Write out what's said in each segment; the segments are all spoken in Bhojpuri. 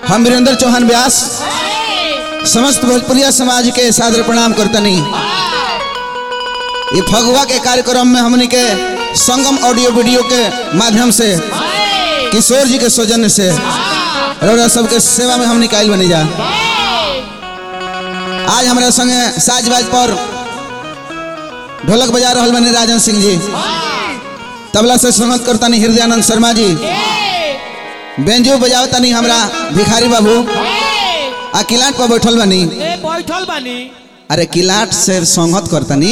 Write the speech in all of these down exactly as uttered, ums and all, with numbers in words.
हम वीरेंद्र चौहान व्यास समस्त भोजपुरिया समाज के सादर प्रणाम करतनी। ये फगुआ के कार्यक्रम में हमने के संगम ऑडियो वीडियो के माध्यम से किशोर जी के सौजन्य से रौरा सबके सेवा में हम निकाल बनी जा। आज हमारे संगे साज बाज पर ढोलक बजा रहल बने राजन सिंह जी, तबला से संगत करतानी हृदयानंद शर्मा जी, बेंजो बजावतानी हमरा भिखारी बाबू, आ किलाट पर बैठल बनी बैठल बानी। अरे किलाट से संगत करतानी,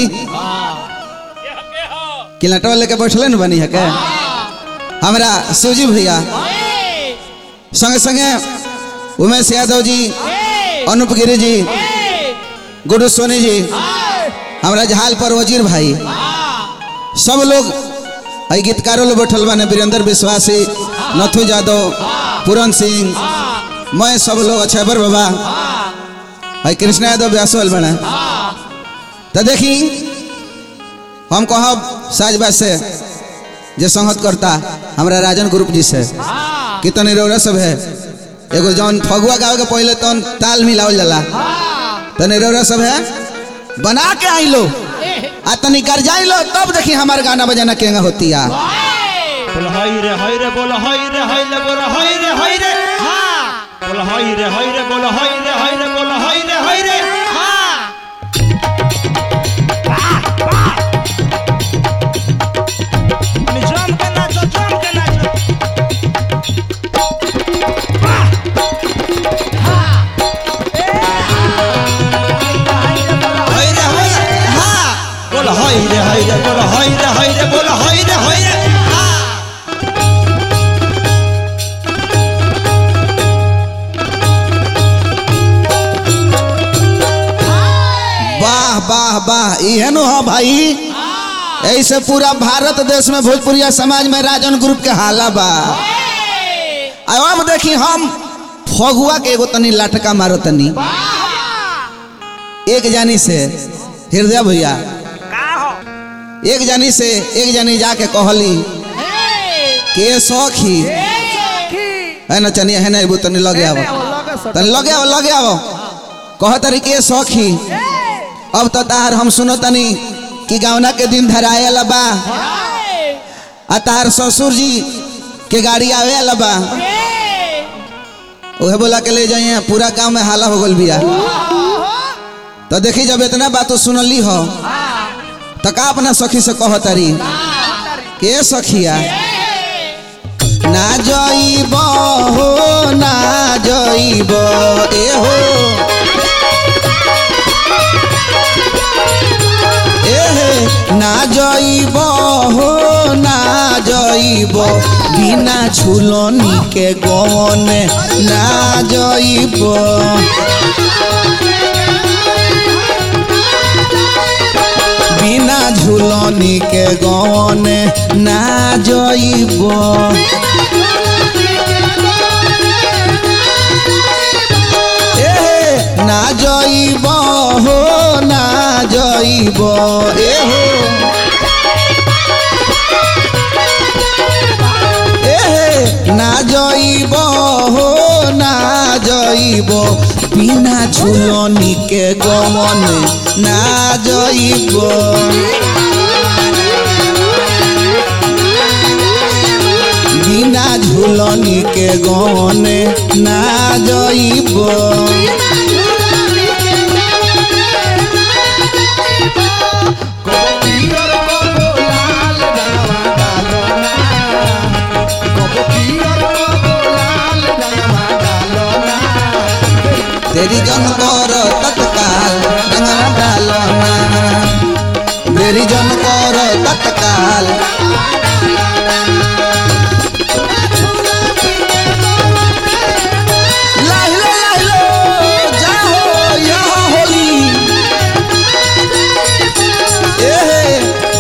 किलाटवा लेके बैठले न बनी है के हमरा शिवजी भैया, संगे संगे उमेश यादव जी, अनुप गिरी जी, गुरु सोनी जी, हमरा झाल पर वजीर भाई, सब लोग आई गीतकारों लोग बैठल बने, वीरेंद्र विश्वासी, नथु यादव, पूरन सिंह, मैं सब लोग अच्छा बर बाबा, आई कृष्णा यादव व्यासोल बने। तो देखी हम कहब साजबाज से जे संगत करता हमरा राजन ग्रुप जी से कितने रौरा सब है, एगो जौन फगुआ गावे के पहले तो ताल मिलावल जाला, तने रौरा सब है बना के आई लो आ तनी कर जाई लो, तब देखी हमार गाना बजाना केंगा होती है। बोल हाय रे हाय रे बोल हाय रे हाय रे बोल हाय रे हाय रे हां बोल हाय रे हाय रे बोल हाय रे हाय रे बोल हाय रे हाय रे हां। निजाम के नाचो जाम के नाचो हां ए हाय रे हाय रे हां बोल हाय रे हाय रे बोल हाय रे हाय रे बोल हाय रे हाय रे। वाह वाह इहे नो हो भाई, ऐसे पूरा भारत देश में भोजपुरिया समाज में राजन ग्रुप के हाला बा। अब देखी हम फगुआ के एगो तनी लटका मारो तनी एक जानी से हृदय भैया, एक जानी से एक जानी जाके कहली के सखी है ना चनिया है ना एबो तनी लगे आवो तनी लगे आवो लगे आवो कह तरी के सखी। अब तो तार हम सुनो तनी कि गावना के दिन धराए लबा, आ तार ससुर जी के गाड़ी आवे लबा, ओहे बोला के ले जाइए, पूरा गांव में हाला हो गल बिया। तो देखी जब इतना बात सुनली हो तो का अपना सखी से कह तारी के सखिया ना जइब हो ना जइब ए हो ना जइब हो ना जइब बिना झुलनी के गवन ना जइब बिना झुलनी के गवन ना जइब ना जइब हो ना जइब ए हो ए ना जइब हो ना जइब बिना झुलनी के गवन ना जइब बिना झुलनी के गवन ना जइब। तेरी जन कर तत्काल रंगना डालना, तेरी जन कर तत्काल लाहिलो लाहिलो जाओ यहाँ होली ए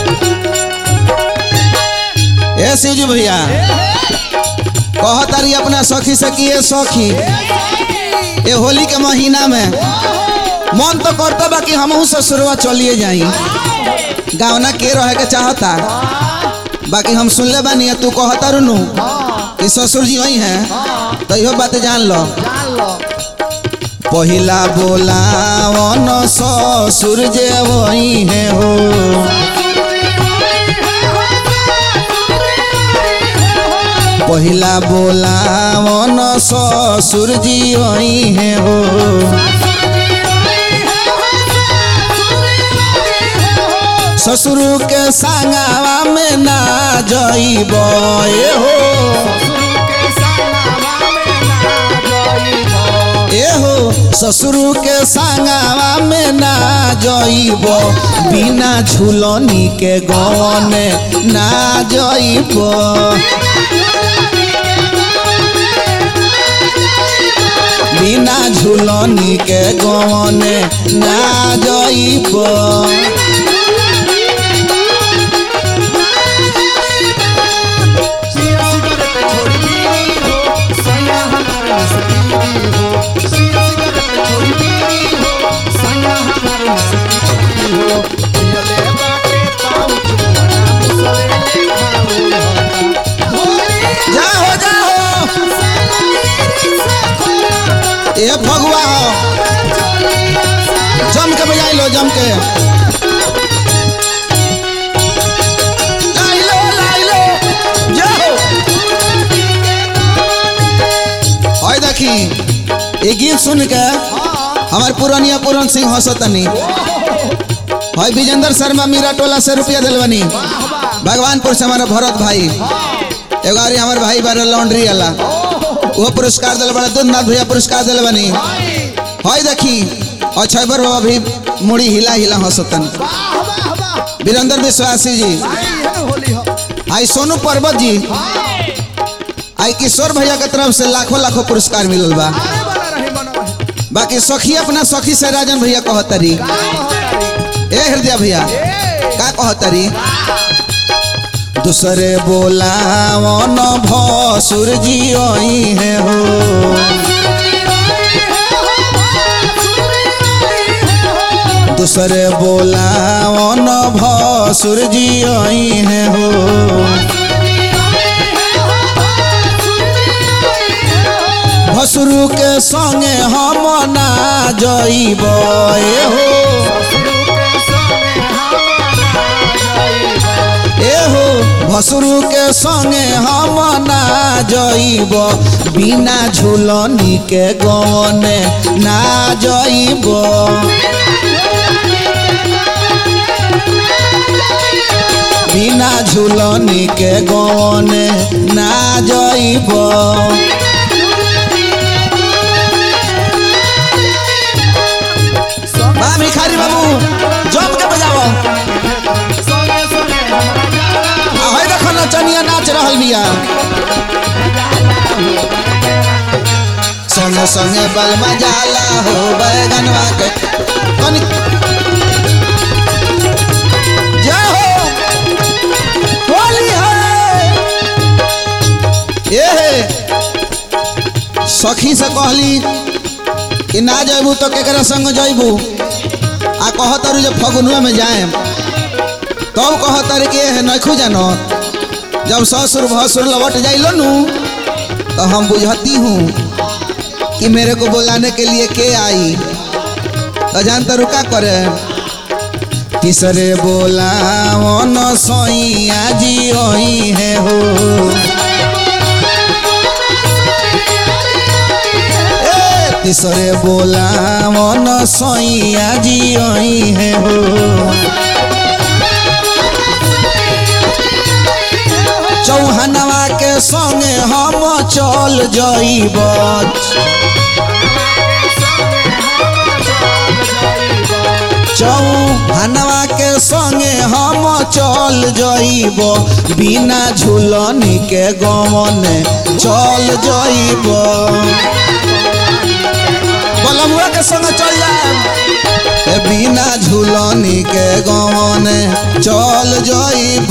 ए शिवजी भैया कह तारी अपना सखी से कि ए सखी ये होली के महीना में मन तो करता बा कि हमहू ससुरवा चलिए जाई, गावना के रहे के चाहता, बाकी हम सुन ले बानी तू कहता रुनू कि ससुर जी वही है, तो यो बात जान लो पहिला बोलावन ससुर जे वही है हो पहिला बोलावन ससुर जी वही है हो ससुर के संगवा में ना जइब ए हो ए हो ससुर के संगवा में ना जइब बिना झूलनी के गने ना जइब बिना झूलनी के गने ना जइब जाओ जाओ ये भगवा जम के बजाई लो जम के लाई लो लाई लो जाओ ओए देखी ये गीत सुन के हमार पुरानिया पूरन सिंह हंसतनी भाई विजेंद्र शर्मा मीरा टोला से रुपया दिलवनी भगवानपुर से हमारा भरत भाई एगो हमारे भाई बारे लॉन्ड्री वाला वो पुरस्कार दिल बड़ा दूधनाथ भैया पुरस्कार दिल बनी हाय देखी और छबर बाबा भी मुड़ी हिला हिला हंसतन वीरेंद्र विश्वासी जी आई सोनू पर्वत जी आई किशोर भैया के तरफ से लाखों लाखों पुरस्कार मिलल बा बाकी सखी अपना सखी से राजन भैया कहतरी ए हृदय भैया का कहतरी दूसरे बोलावन भसुर जी आई है हो दूसरे बोलावन भसुर जी आई है हो भसुर के संगे हम ना जइब ए हो भसुर के संगे हम ना जइब बिना झूलनी के गने ना जइब बिना झूलनी के गने ना जइब बा भिखारी बाबू जम के बजाओ चनिया नाच रहल बिया संगे संगे बल मजाला हो बैगनवा के जय हो होली है ये सखी से कहली कि ना जइबू तो केकरा संग जइबू आ कहतर जे फगुनवा में जाए तब कहतर के नखू जानो जब ससुर भसुर लौट जाइलो नू तो हम बुझती हूँ कि मेरे को बुलाने के लिए के आई तो जानता रुका करे तीसरे बोलावन सैया जी आई है हो तीसरे बोलावन सैया जी आई है हो चौहनवा के संगे हम चल जइब चौहनवा के संगे हम चल जइब बिना झूलनी के गमने चल जइब बलमुआ के संग चल जाए बिना झूलनी के गमने चल जइब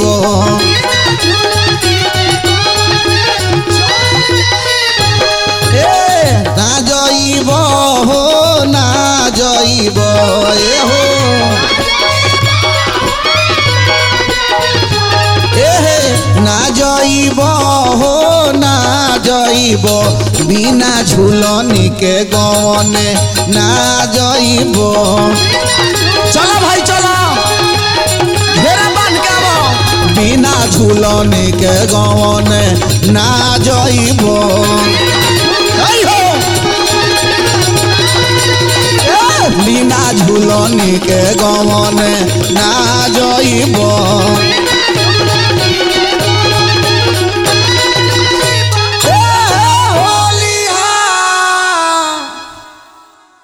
ना जइब हो ना जइब ए हो ए ना जइब हो ना जइब जइब बिना झूलनी के गवने ना जइब चलो भाई चलो घेरा बांध के आवो बिना झूलनी के गवने ना जइब बिना झूलनी के गवने ना जइब